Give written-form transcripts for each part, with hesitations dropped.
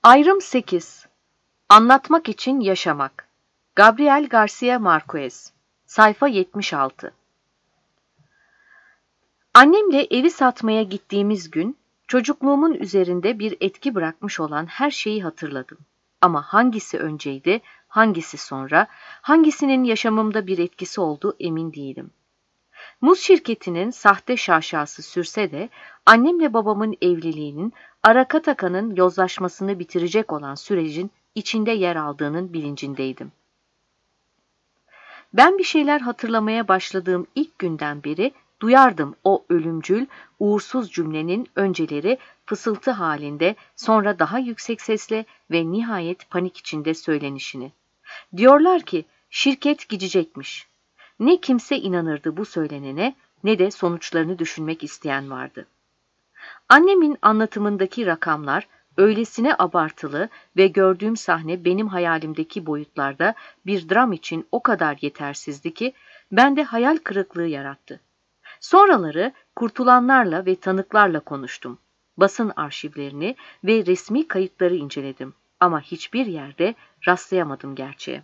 Ayrım 8. Anlatmak için yaşamak. Gabriel Garcia Marquez. Sayfa 76. Annemle evi satmaya gittiğimiz gün, çocukluğumun üzerinde bir etki bırakmış olan her şeyi hatırladım. Ama hangisi önceydi, hangisi sonra, hangisinin yaşamımda bir etkisi olduğu emin değilim. Muz şirketinin sahte şaşası sürse de, annemle babamın evliliğinin, Arakataka'nın yozlaşmasını bitirecek olan sürecin içinde yer aldığının bilincindeydim. Ben bir şeyler hatırlamaya başladığım ilk günden beri duyardım o ölümcül, uğursuz cümlenin önceleri fısıltı halinde, sonra daha yüksek sesle ve nihayet panik içinde söylenişini. Diyorlar ki şirket gidecekmiş. Ne kimse inanırdı bu söylenene, ne de sonuçlarını düşünmek isteyen vardı. Annemin anlatımındaki rakamlar öylesine abartılı ve gördüğüm sahne benim hayalimdeki boyutlarda bir dram için o kadar yetersizdi ki bende hayal kırıklığı yarattı. Sonraları kurtulanlarla ve tanıklarla konuştum. Basın arşivlerini ve resmi kayıtları inceledim ama hiçbir yerde rastlayamadım gerçeğe.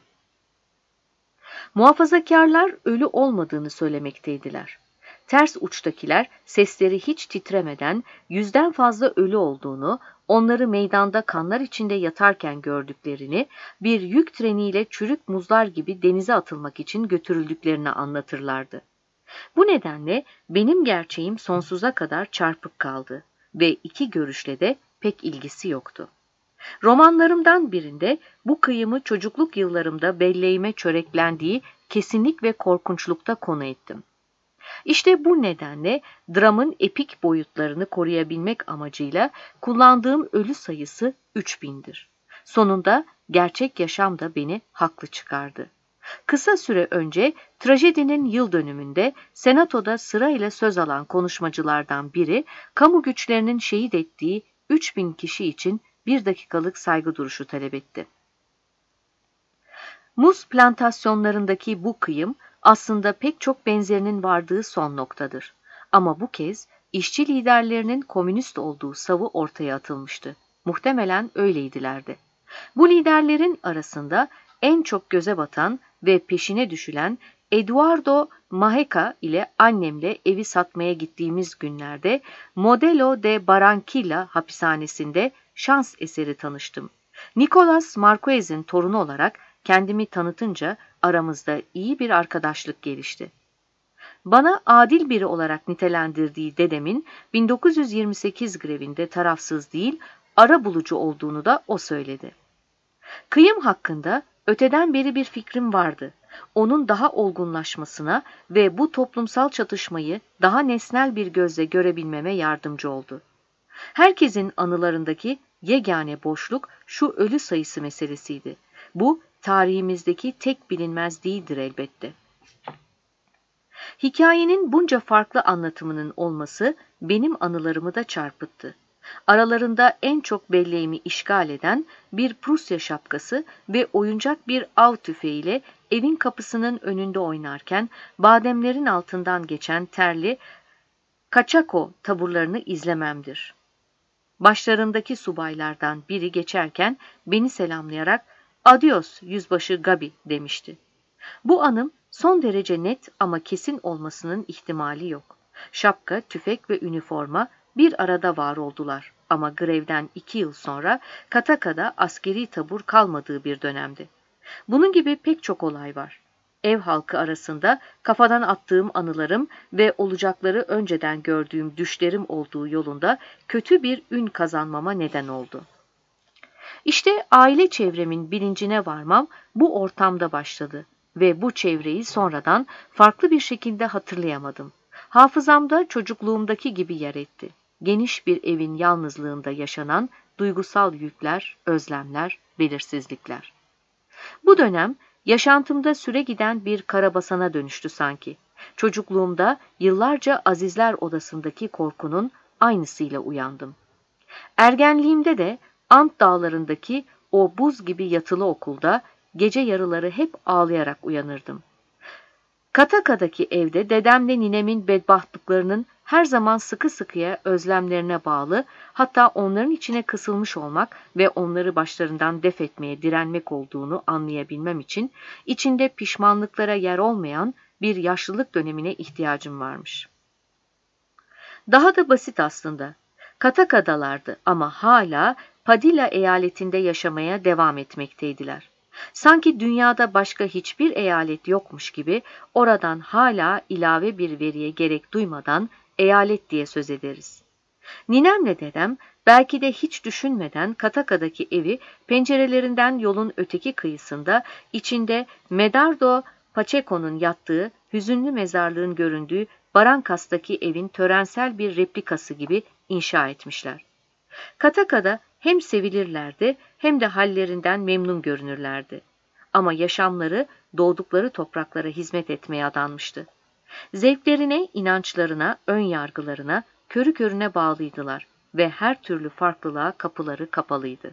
Muhafazakarlar ölü olmadığını söylemekteydiler. Ters uçtakiler sesleri hiç titremeden 100'den fazla ölü olduğunu, onları meydanda kanlar içinde yatarken gördüklerini, bir yük treniyle çürük muzlar gibi denize atılmak için götürüldüklerini anlatırlardı. Bu nedenle benim gerçeğim sonsuza kadar çarpık kaldı ve iki görüşle de pek ilgisi yoktu. Romanlarımdan birinde bu kıyımı çocukluk yıllarımda belleğime çöreklendiği kesinlik ve korkunçlukta konu ettim. İşte bu nedenle dramın epik boyutlarını koruyabilmek amacıyla kullandığım ölü sayısı 3000'dir. Sonunda gerçek yaşam da beni haklı çıkardı. Kısa süre önce trajedinin yıl dönümünde Senato'da sırayla söz alan konuşmacılardan biri, kamu güçlerinin şehit ettiği 3000 kişi için 1 dakikalık saygı duruşu talep etti. Muz plantasyonlarındaki bu kıyım aslında pek çok benzerinin vardığı son noktadır. Ama bu kez işçi liderlerinin komünist olduğu savı ortaya atılmıştı. Muhtemelen öyleydilerdi. Bu liderlerin arasında en çok göze batan ve peşine düşülen Eduardo Maheca ile annemle evi satmaya gittiğimiz günlerde Modelo de Barranquilla hapishanesinde şans eseri tanıştım. Nicolas Marquez'in torunu olarak kendimi tanıtınca aramızda iyi bir arkadaşlık gelişti. Bana adil biri olarak nitelendirdiği dedemin 1928 grevinde tarafsız değil, arabulucu olduğunu da o söyledi. Kıyım hakkında öteden beri bir fikrim vardı. Onun daha olgunlaşmasına ve bu toplumsal çatışmayı daha nesnel bir gözle görebilmeme yardımcı oldu. Herkesin anılarındaki yegane boşluk şu ölü sayısı meselesiydi. Bu tarihimizdeki tek bilinmez değildir elbette. Hikayenin bunca farklı anlatımının olması benim anılarımı da çarpıttı. Aralarında en çok belleğimi işgal eden bir Prusya şapkası ve oyuncak bir av tüfeğiyle evin kapısının önünde oynarken bademlerin altından geçen terli kaçako taburlarını izlememdir. Başlarındaki subaylardan biri geçerken beni selamlayarak "Adios yüzbaşı Gabi" demişti. Bu anım son derece net ama kesin olmasının ihtimali yok. Şapka, tüfek ve üniforma bir arada var oldular ama grevden 2 yıl sonra Kataka'da askeri tabur kalmadığı bir dönemdi. Bunun gibi pek çok olay var. Ev halkı arasında kafadan attığım anılarım ve olacakları önceden gördüğüm düşlerim olduğu yolunda kötü bir ün kazanmama neden oldu. İşte aile çevremin bilincine varmam bu ortamda başladı ve bu çevreyi sonradan farklı bir şekilde hatırlayamadım. Hafızamda çocukluğumdaki gibi yer etti. Geniş bir evin yalnızlığında yaşanan duygusal yükler, özlemler, belirsizlikler. Bu dönem yaşantımda süre giden bir karabasana dönüştü sanki. Çocukluğumda yıllarca Azizler Odası'ndaki korkunun aynısıyla uyandım. Ergenliğimde de Ant Dağları'ndaki o buz gibi yatılı okulda gece yarıları hep ağlayarak uyanırdım. Kataka'daki evde dedemle ninemin bedbahtlıklarının her zaman sıkı sıkıya özlemlerine bağlı, hatta onların içine kısılmış olmak ve onları başlarından def etmeye direnmek olduğunu anlayabilmem için içinde pişmanlıklara yer olmayan bir yaşlılık dönemine ihtiyacım varmış. Daha da basit aslında. Katakadalardı ama hala Padilla eyaletinde yaşamaya devam etmekteydiler. Sanki dünyada başka hiçbir eyalet yokmuş gibi oradan hala ilave bir veriye gerek duymadan eyalet diye söz ederiz. Ninemle dedem belki de hiç düşünmeden Kataka'daki evi pencerelerinden yolun öteki kıyısında içinde Medardo Pacheco'nun yattığı hüzünlü mezarlığın göründüğü Barankas'taki evin törensel bir replikası gibi inşa etmişler. Kataka'da hem sevilirlerdi hem de hallerinden memnun görünürlerdi. Ama yaşamları doğdukları topraklara hizmet etmeye adanmıştı. Zevklerine, inançlarına, ön yargılarına, körü körüne bağlıydılar ve her türlü farklılığa kapıları kapalıydı.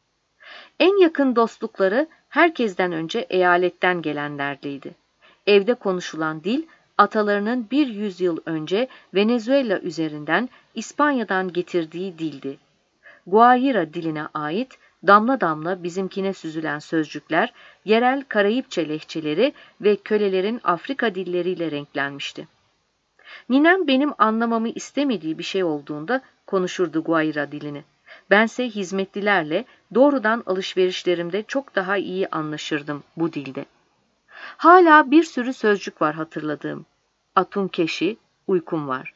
En yakın dostlukları herkesten önce eyaletten gelenlerleydi. Evde konuşulan dil, atalarının 100 yıl önce Venezuela üzerinden İspanya'dan getirdiği dildi. Guajira diline ait damla damla bizimkine süzülen sözcükler, yerel Karayipçe lehçeleri ve kölelerin Afrika dilleriyle renklenmişti. Ninem benim anlamamı istemediği bir şey olduğunda konuşurdu Guajira dilini. Bense hizmetlilerle doğrudan alışverişlerimde çok daha iyi anlaşırdım bu dilde. Hala bir sürü sözcük var hatırladığım. Atunkeşi, uykum var.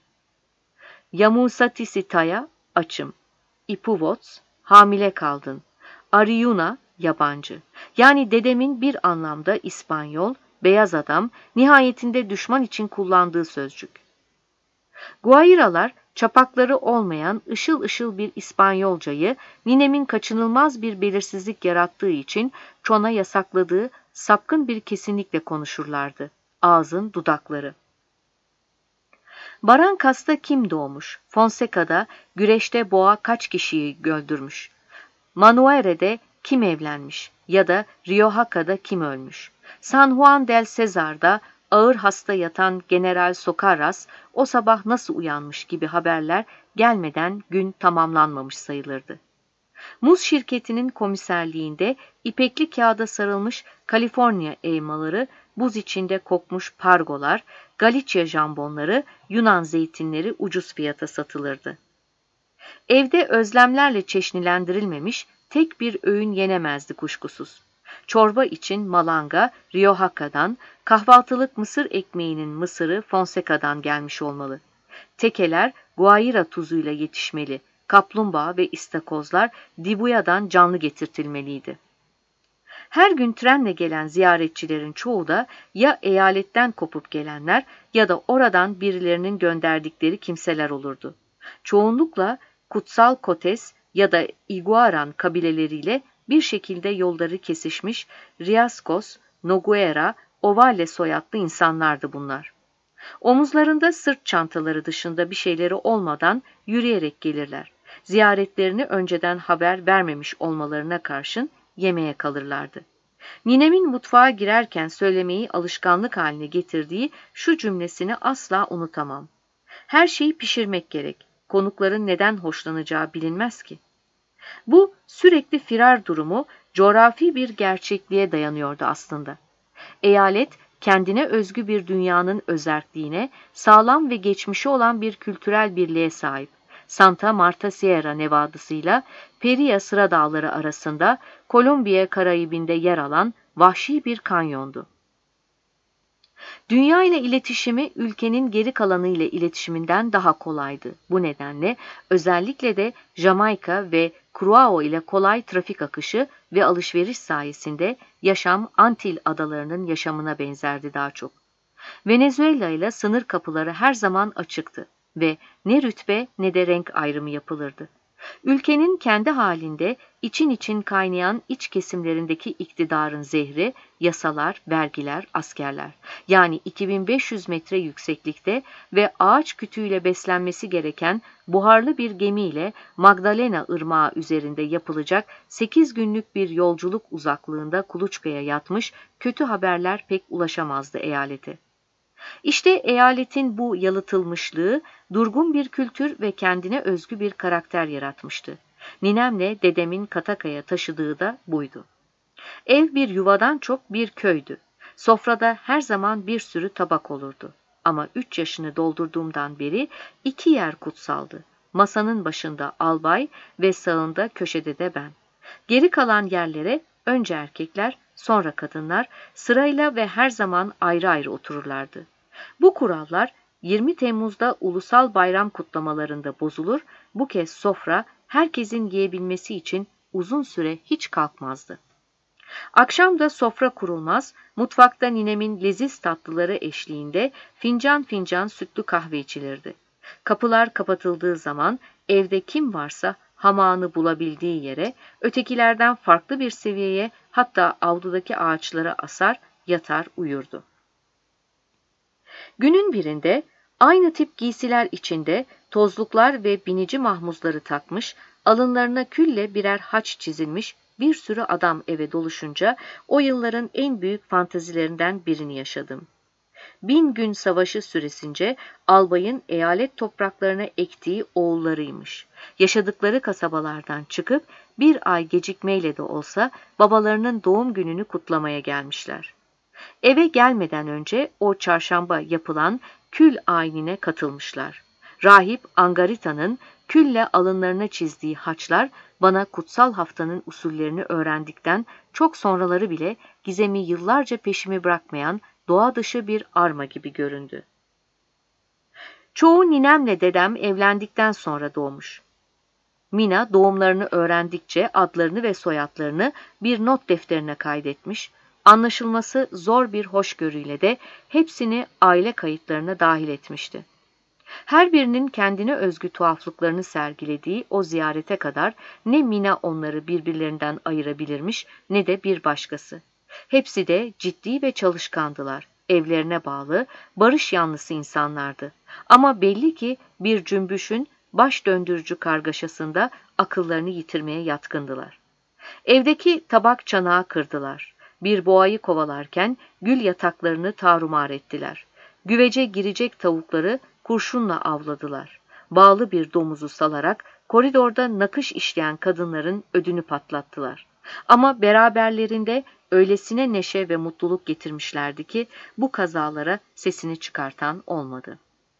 Yamusatisitaya, açım. İpuvots, hamile kaldın. Ariyuna, yabancı. Yani dedemin bir anlamda İspanyol, beyaz adam, nihayetinde düşman için kullandığı sözcük. Guajiralar, çapakları olmayan ışıl ışıl bir İspanyolcayı ninemin kaçınılmaz bir belirsizlik yarattığı için çona yasakladığı sapkın bir kesinlikle konuşurlardı. Ağzın dudakları. Barankas'ta kim doğmuş? Fonseca'da güreşte boğa kaç kişiyi öldürmüş? Manuere'de kim evlenmiş? Ya da Riohaca'da kim ölmüş? San Juan del Cesar'da ağır hasta yatan General Socarras o sabah nasıl uyanmış gibi haberler gelmeden gün tamamlanmamış sayılırdı. Muz şirketinin komiserliğinde ipekli kağıda sarılmış Kaliforniya elmaları, buz içinde kokmuş pargolar, Galicia jambonları, Yunan zeytinleri ucuz fiyata satılırdı. Evde özlemlerle çeşnilendirilmemiş tek bir öğün yenemezdi kuşkusuz. Çorba için malanga, Riohaca'dan, kahvaltılık mısır ekmeğinin mısırı Fonseca'dan gelmiş olmalı. Tekeler Guajira tuzuyla yetişmeli, kaplumbağa ve istakozlar Dibuya'dan canlı getirtilmeliydi. Her gün trenle gelen ziyaretçilerin çoğu da ya eyaletten kopup gelenler ya da oradan birilerinin gönderdikleri kimseler olurdu. Çoğunlukla Kutsal Kotes ya da Iguaran kabileleriyle bir şekilde yolları kesişmiş Riascos, Noguera, Ovalle soyadlı insanlardı bunlar. Omuzlarında sırt çantaları dışında bir şeyleri olmadan yürüyerek gelirler. Ziyaretlerini önceden haber vermemiş olmalarına karşın yemeğe kalırlardı. Ninemin mutfağa girerken söylemeyi alışkanlık haline getirdiği şu cümlesini asla unutamam. Her şeyi pişirmek gerek. Konukların neden hoşlanacağı bilinmez ki. Bu sürekli firar durumu coğrafi bir gerçekliğe dayanıyordu aslında. Eyalet, kendine özgü bir dünyanın özerkliğine, sağlam ve geçmişi olan bir kültürel birliğe sahip. Santa Marta Sierra Nevadası'yla Peria Sıra Dağları arasında Kolombiya Karayibinde yer alan vahşi bir kanyondu. Dünya ile iletişimi ülkenin geri kalanı ile iletişiminden daha kolaydı. Bu nedenle özellikle de Jamaika ve Curaçao ile kolay trafik akışı ve alışveriş sayesinde yaşam Antil adalarının yaşamına benzerdi daha çok. Venezuela ile sınır kapıları her zaman açıktı ve ne rütbe ne de renk ayrımı yapılırdı. Ülkenin kendi halinde için için kaynayan iç kesimlerindeki iktidarın zehri, yasalar, vergiler, askerler. Yani 2500 metre yükseklikte ve ağaç kütüğüyle beslenmesi gereken buharlı bir gemiyle Magdalena Irmağı üzerinde yapılacak 8 günlük bir yolculuk uzaklığında kuluçkaya yatmış kötü haberler pek ulaşamazdı eyalete. İşte eyaletin bu yalıtılmışlığı durgun bir kültür ve kendine özgü bir karakter yaratmıştı. Ninemle dedemin Katakaya taşıdığı da buydu. Ev bir yuvadan çok bir köydü. Sofrada her zaman bir sürü tabak olurdu. Ama 3 yaşını doldurduğumdan beri 2 yer kutsaldı. Masanın başında albay ve sağında köşede de ben. Geri kalan yerlere önce erkekler, sonra kadınlar sırayla ve her zaman ayrı ayrı otururlardı. Bu kurallar 20 Temmuz'da ulusal bayram kutlamalarında bozulur, bu kez sofra herkesin yiyebilmesi için uzun süre hiç kalkmazdı. Akşam da sofra kurulmaz, mutfakta ninemin leziz tatlıları eşliğinde fincan fincan sütlü kahve içilirdi. Kapılar kapatıldığı zaman evde kim varsa hamağını bulabildiği yere, ötekilerden farklı bir seviyeye, hatta avludaki ağaçlara asar, yatar uyurdu. Günün birinde aynı tip giysiler içinde tozluklar ve binici mahmuzları takmış, alınlarına külle birer haç çizilmiş bir sürü adam eve doluşunca o yılların en büyük fantezilerinden birini yaşadım. 1000 gün savaşı süresince albayın eyalet topraklarına ektiği oğullarıymış. Yaşadıkları kasabalardan çıkıp bir ay gecikmeyle de olsa babalarının doğum gününü kutlamaya gelmişler. Eve gelmeden önce o çarşamba yapılan kül ayinine katılmışlar. Rahip Angarita'nın külle alınlarına çizdiği haçlar bana kutsal haftanın usullerini öğrendikten çok sonraları bile gizemi yıllarca peşimi bırakmayan doğa dışı bir arma gibi göründü. Çoğu ninemle dedem evlendikten sonra doğmuş. Mina doğumlarını öğrendikçe adlarını ve soyadlarını bir not defterine kaydetmiş, anlaşılması zor bir hoşgörüyle de hepsini aile kayıtlarına dahil etmişti. Her birinin kendine özgü tuhaflıklarını sergilediği o ziyarete kadar ne Mina onları birbirlerinden ayırabilirmiş ne de bir başkası. Hepsi de ciddi ve çalışkandılar, evlerine bağlı, barış yanlısı insanlardı. Ama belli ki bir cümbüşün baş döndürücü kargaşasında akıllarını yitirmeye yatkındılar. Evdeki tabak çanağı kırdılar. Bir boğayı kovalarken gül yataklarını tarumar ettiler. Güvece girecek tavukları kurşunla avladılar. Bağlı bir domuzu salarak koridorda nakış işleyen kadınların ödünü patlattılar. Ama beraberlerinde öylesine neşe ve mutluluk getirmişlerdi ki bu kazalara sesini çıkartan olmadı.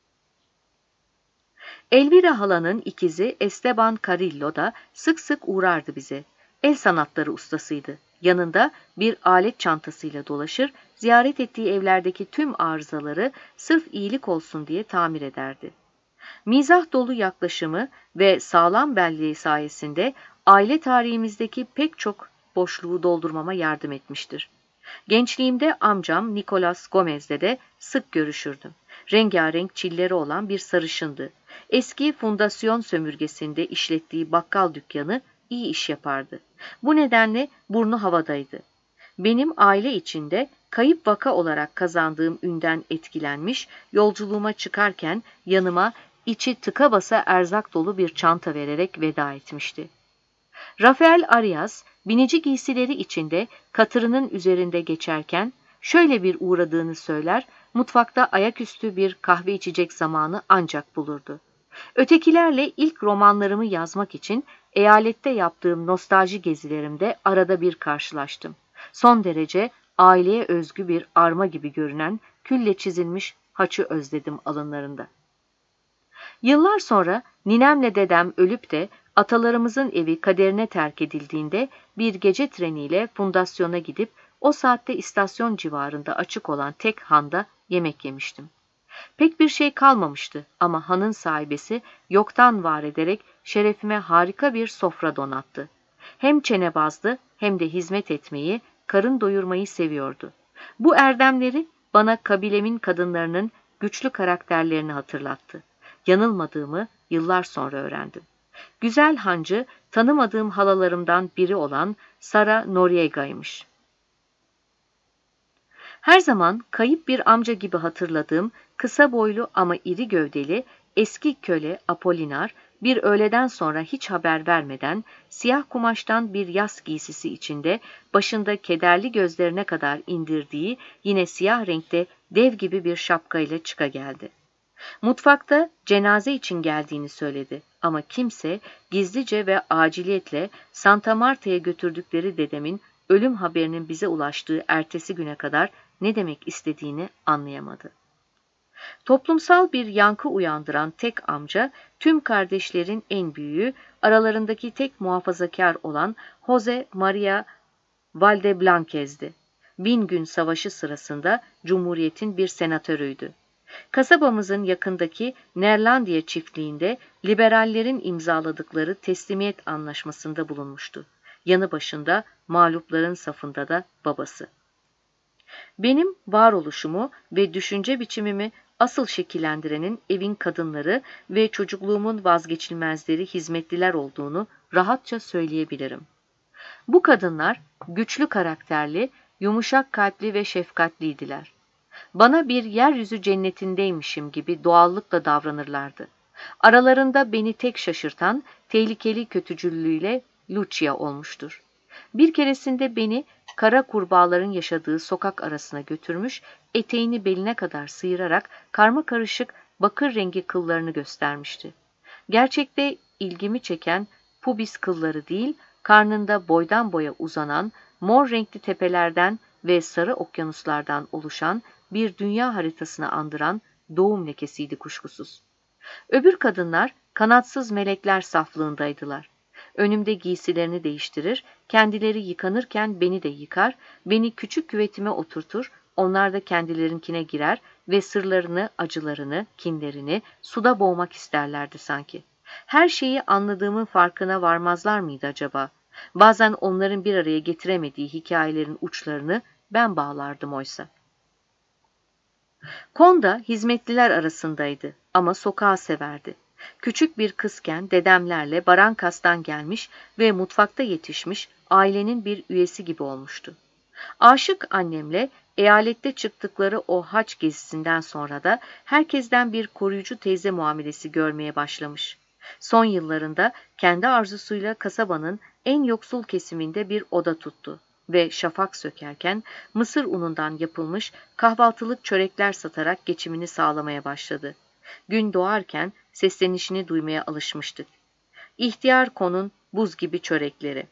Elvira halanın ikizi Esteban Carrillo da sık sık uğrardı bize. El sanatları ustasıydı. Yanında bir alet çantasıyla dolaşır, ziyaret ettiği evlerdeki tüm arızaları sırf iyilik olsun diye tamir ederdi. Mizah dolu yaklaşımı ve sağlam belleği sayesinde aile tarihimizdeki pek çok boşluğu doldurmama yardım etmiştir. Gençliğimde amcam Nicolas Gomez'le de sık görüşürdüm. Rengarenk çilleri olan bir sarışındı. Eski fundasyon sömürgesinde işlettiği bakkal dükkanı iyi iş yapardı. Bu nedenle burnu havadaydı. Benim aile içinde kayıp vaka olarak kazandığım ünden etkilenmiş, yolculuğuma çıkarken yanıma içi tıka basa erzak dolu bir çanta vererek veda etmişti. Rafael Arias, binici giysileri içinde katırının üzerinde geçerken şöyle bir uğradığını söyler, mutfakta ayaküstü bir kahve içecek zamanı ancak bulurdu. Ötekilerle ilk romanlarımı yazmak için eyalette yaptığım nostalji gezilerimde arada bir karşılaştım. Son derece aileye özgü bir arma gibi görünen külle çizilmiş haçı özledim alınlarında. Yıllar sonra ninemle dedem ölüp de atalarımızın evi kaderine terk edildiğinde bir gece treniyle fundasyona gidip o saatte istasyon civarında açık olan tek handa yemek yemiştim. Pek bir şey kalmamıştı ama hanın sahibesi yoktan var ederek şerefime harika bir sofra donattı. Hem çenebazdı hem de hizmet etmeyi, karın doyurmayı seviyordu. Bu erdemleri bana kabilemin kadınlarının güçlü karakterlerini hatırlattı. Yanılmadığımı yıllar sonra öğrendim. Güzel hancı tanımadığım halalarımdan biri olan Sara Noriega'ymış. Her zaman kayıp bir amca gibi hatırladığım kısa boylu ama iri gövdeli eski köle Apolinar bir öğleden sonra hiç haber vermeden siyah kumaştan bir yaz giysisi içinde başında kederli gözlerine kadar indirdiği yine siyah renkte dev gibi bir şapkayla çıkageldi. Mutfakta cenaze için geldiğini söyledi ama kimse gizlice ve aciliyetle Santa Marta'ya götürdükleri dedemin ölüm haberinin bize ulaştığı ertesi güne kadar ne demek istediğini anlayamadı. Toplumsal bir yankı uyandıran tek amca, tüm kardeşlerin en büyüğü, aralarındaki tek muhafazakar olan Jose Maria Valdeblanquez'di. 1000 gün savaşı sırasında Cumhuriyet'in bir senatörüydü. Kasabamızın yakındaki Nerlandiye çiftliğinde liberallerin imzaladıkları teslimiyet anlaşmasında bulunmuştu. Yanı başında mağlupların safında da babası. Benim varoluşumu ve düşünce biçimimi asıl şekillendirenin evin kadınları ve çocukluğumun vazgeçilmezleri hizmetliler olduğunu rahatça söyleyebilirim. Bu kadınlar güçlü karakterli, yumuşak kalpli ve şefkatliydiler. Bana bir yeryüzü cennetindeymişim gibi doğallıkla davranırlardı. Aralarında beni tek şaşırtan tehlikeli kötücüllüğüyle Lucia olmuştur. Bir keresinde beni kara kurbağaların yaşadığı sokak arasına götürmüş, eteğini beline kadar sıyırarak karmakarışık bakır rengi kıllarını göstermişti. Gerçekte ilgimi çeken pubis kılları değil, karnında boydan boya uzanan, mor renkli tepelerden ve sarı okyanuslardan oluşan bir dünya haritasını andıran doğum lekesiydi kuşkusuz. Öbür kadınlar kanatsız melekler saflığındaydılar. Önümde giysilerini değiştirir, kendileri yıkanırken beni de yıkar, beni küçük küvetime oturtur, onlar da kendilerinkine girer ve sırlarını, acılarını, kinlerini suda boğmak isterlerdi sanki. Her şeyi anladığımın farkına varmazlar mıydı acaba? Bazen onların bir araya getiremediği hikayelerin uçlarını ben bağlardım oysa. Konda hizmetliler arasındaydı ama sokağı severdi. Küçük bir kızken dedemlerle Barankas'tan gelmiş ve mutfakta yetişmiş ailenin bir üyesi gibi olmuştu. Aşık annemle eyalette çıktıkları o haç gezisinden sonra da herkesten bir koruyucu teyze muamelesi görmeye başlamış. Son yıllarında kendi arzusuyla kasabanın en yoksul kesiminde bir oda tuttu ve şafak sökerken mısır unundan yapılmış kahvaltılık çörekler satarak geçimini sağlamaya başladı. Gün doğarken seslenişini duymaya alışmıştık. İhtiyar Kon'un buz gibi çörekleri.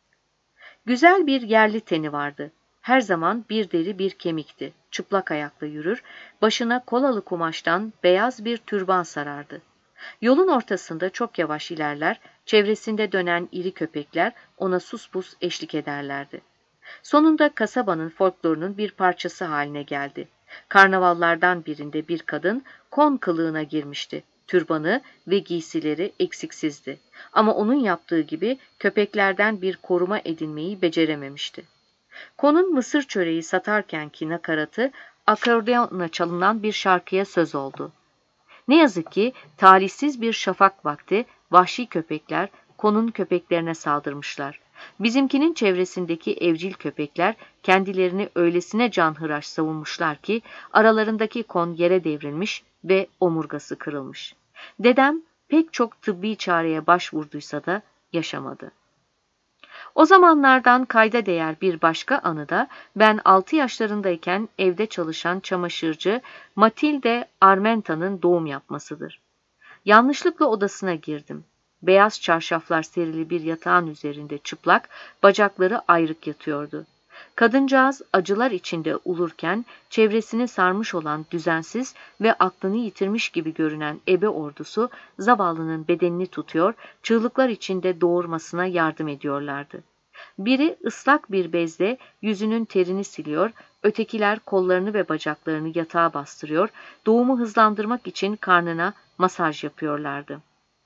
Güzel bir yerli teni vardı. Her zaman bir deri bir kemikti. Çıplak ayakla yürür, başına kolalı kumaştan beyaz bir türban sarardı. Yolun ortasında çok yavaş ilerler, çevresinde dönen iri köpekler ona suspus eşlik ederlerdi. Sonunda kasabanın folklorunun bir parçası haline geldi. Karnavallardan birinde bir kadın kon kılığına girmişti. Türbanı ve giysileri eksiksizdi. Ama onun yaptığı gibi köpeklerden bir koruma edinmeyi becerememişti. Konun mısır çöreği satarkenki nakaratı akordeonla çalınan bir şarkıya söz oldu. Ne yazık ki talihsiz bir şafak vakti vahşi köpekler Kon'un köpeklerine saldırmışlar. Bizimkinin çevresindeki evcil köpekler kendilerini öylesine canhıraş savunmuşlar ki aralarındaki Kon yere devrilmiş ve omurgası kırılmış. Dedem pek çok tıbbi çareye başvurduysa da yaşamadı. O zamanlardan kayda değer bir başka anı da ben 6 yaşlarındayken evde çalışan çamaşırcı Matilde Armenta'nın doğum yapmasıdır. Yanlışlıkla odasına girdim. Beyaz çarşaflar serili bir yatağın üzerinde çıplak, bacakları ayrık yatıyordu. Kadıncağız acılar içinde ulurken çevresini sarmış olan düzensiz ve aklını yitirmiş gibi görünen ebe ordusu zavallının bedenini tutuyor, çığlıklar içinde doğurmasına yardım ediyorlardı. Biri ıslak bir bezle yüzünün terini siliyor, ötekiler kollarını ve bacaklarını yatağa bastırıyor, doğumu hızlandırmak için karnına masaj yapıyorlardı.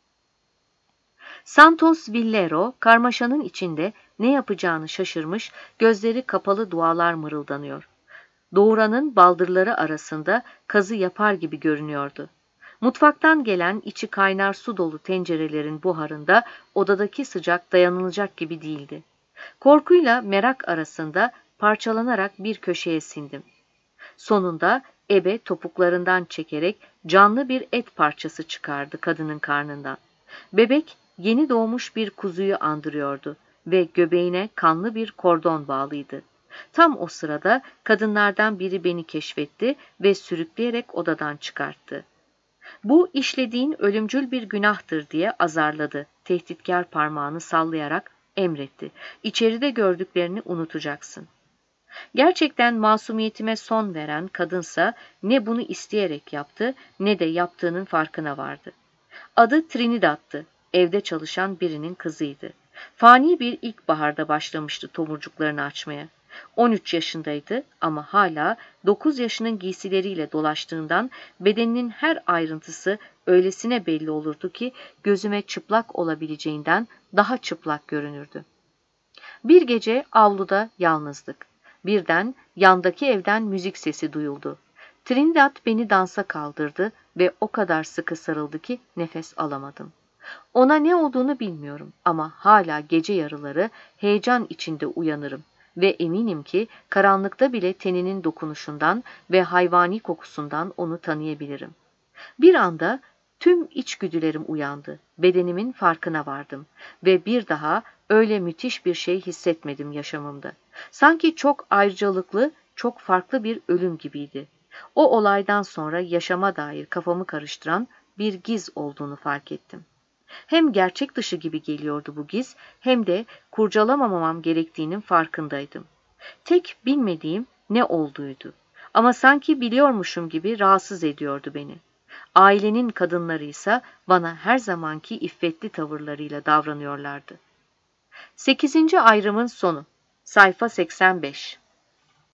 Santos Villero, karmaşanın içinde ne yapacağını şaşırmış, gözleri kapalı dualar mırıldanıyor. Doğuranın baldırları arasında kazı yapar gibi görünüyordu. Mutfaktan gelen içi kaynar su dolu tencerelerin buharında odadaki sıcak dayanılacak gibi değildi. Korkuyla merak arasında parçalanarak bir köşeye sindim. Sonunda ebe topuklarından çekerek canlı bir et parçası çıkardı kadının karnından. Bebek yeni doğmuş bir kuzuyu andırıyordu ve göbeğine kanlı bir kordon bağlıydı. Tam o sırada kadınlardan biri beni keşfetti ve sürükleyerek odadan çıkarttı. "Bu işlediğin ölümcül bir günahtır," diye azarladı. Tehditkar parmağını sallayarak emretti. "İçeride gördüklerini unutacaksın." Gerçekten masumiyetime son veren kadınsa ne bunu isteyerek yaptı ne de yaptığının farkına vardı. Adı Trinidad'tı. Evde çalışan birinin kızıydı. Fani bir ilkbaharda başlamıştı tomurcuklarını açmaya. 13 yaşındaydı ama hala 9 yaşının giysileriyle dolaştığından bedeninin her ayrıntısı öylesine belli olurdu ki gözüme çıplak olabileceğinden daha çıplak görünürdü. Bir gece avluda yalnızdık. Birden yandaki evden müzik sesi duyuldu. Trinidad beni dansa kaldırdı ve o kadar sıkı sarıldı ki nefes alamadım. Ona ne olduğunu bilmiyorum ama hala gece yarıları heyecan içinde uyanırım ve eminim ki karanlıkta bile teninin dokunuşundan ve hayvani kokusundan onu tanıyabilirim. Bir anda tüm içgüdülerim uyandı. Bedenimin farkına vardım ve bir daha öyle müthiş bir şey hissetmedim yaşamımda. Sanki çok ayrıcalıklı, çok farklı bir ölüm gibiydi. O olaydan sonra yaşama dair kafamı karıştıran bir giz olduğunu fark ettim. Hem gerçek dışı gibi geliyordu bu giz, hem de kurcalamamam gerektiğinin farkındaydım. Tek bilmediğim ne olduğuydu. Ama sanki biliyormuşum gibi rahatsız ediyordu beni. Ailenin kadınları ise bana her zamanki iffetli tavırlarıyla davranıyorlardı. 8. ayrımın sonu. Sayfa 85.